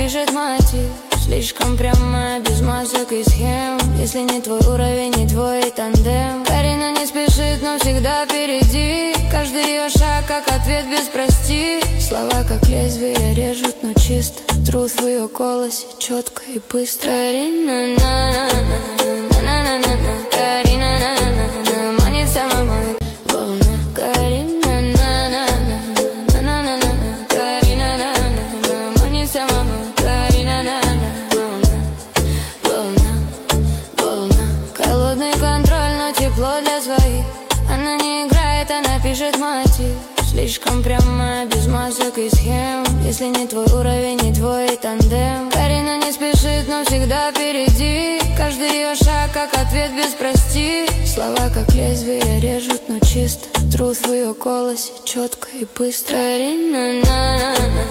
напишет мотив. Слишком прямо, без масок и схем. Если не твой уровень, не твой тандем. Карина не спешит, но всегда впереди. Каждый ее шаг, как ответ без прости. Слова, как лезвие, режут, но чисто. Труд в ее голосе, четко и быстро. Карина, на-на-на-на-на-на-на. Карина, на-на-на-на-на. Манит сама мой волна. Карина, на-на-на-на-на-на-на. Карина, на-на-на-на. Манит сама мой. Карина, на-на-на-на. Волна. Холодный контроль, но тепло для своих. Она не играет, она пишет мотив. Слишком прямо, без масок и схем. Если не твой уровень, не твой тандем. Карина не спешит, но всегда впереди. Каждый ее шаг, как ответ без прости. Слова, как лезвие, режут, но чисто. Труд в ее голосе, четко и быстро. Карина, на-на-на.